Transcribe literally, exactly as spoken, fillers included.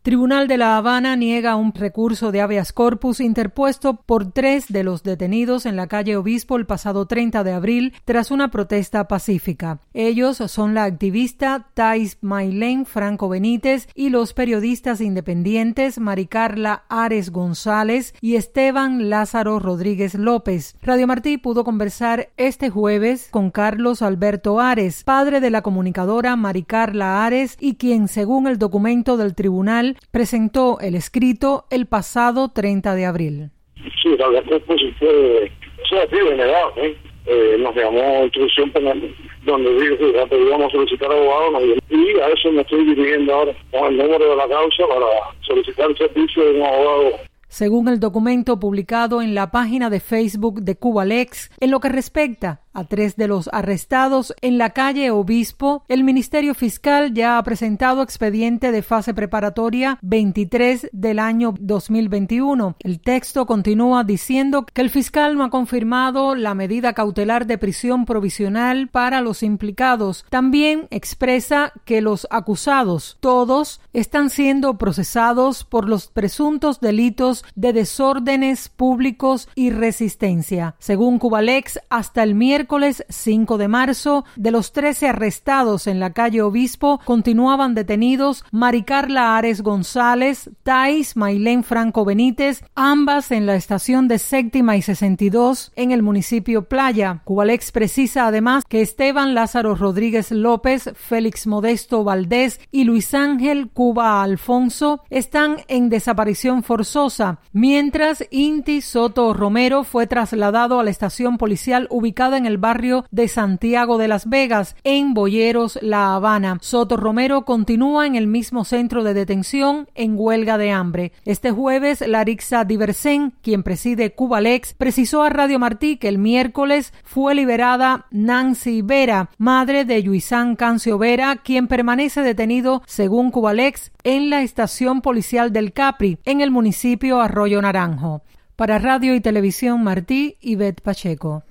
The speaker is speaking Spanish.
Tribunal de La Habana niega un recurso de habeas corpus interpuesto por tres de los detenidos en la calle Obispo el pasado treinta de abril tras una protesta pacífica. Ellos son la activista Thais Maylene Franco Benítez y los periodistas independientes Maricarla Ares González y Esteban Lázaro Rodríguez López. Radio Martí pudo conversar este jueves con Carlos Alberto Ares, padre de la comunicadora Maricarla Ares y quien, según el documento del tribunal, presentó el escrito el pasado treinta de abril. Sí, la verdad pues fue, o sea, sí, denegado, ¿eh? Eh, nos llamó instrucción penal, donde dijo que íbamos a solicitar abogados, y a eso me estoy dirigiendo ahora con el número de la causa para solicitar el servicio de un abogado. Según el documento publicado en la página de Facebook de Cubalex, en lo que respecta a tres de los arrestados en la calle Obispo, el Ministerio Fiscal ya ha presentado expediente de fase preparatoria veintitrés del año dos mil veintiuno. El texto continúa diciendo que el fiscal no ha confirmado la medida cautelar de prisión provisional para los implicados. También expresa que los acusados, todos, están siendo procesados por los presuntos delitos de desórdenes públicos y resistencia. Según Cubalex, hasta el miércoles Miércoles cinco de marzo, de los trece arrestados en la calle Obispo, continuaban detenidos Maricarla Ares González, Thais Maylene Franco Benítez, ambas en la estación de Séptima y sesenta y dos en el municipio Playa. Cubalex precisa además que Esteban Lázaro Rodríguez López, Félix Modesto Valdés y Luis Ángel Cuba Alfonso están en desaparición forzosa, mientras Inti Soto Romero fue trasladado a la estación policial ubicada en el barrio de Santiago de Las Vegas, en Boyeros, La Habana. Soto Romero continúa en el mismo centro de detención en huelga de hambre. Este jueves, Larixa Diversen, quien preside Cubalex, precisó a Radio Martí que el miércoles fue liberada Nancy Vera, madre de Yuisán Cancio Vera, quien permanece detenido, según Cubalex, en la estación policial del Capri, en el municipio Arroyo Naranjo. Para Radio y Televisión Martí, Ivette Pacheco.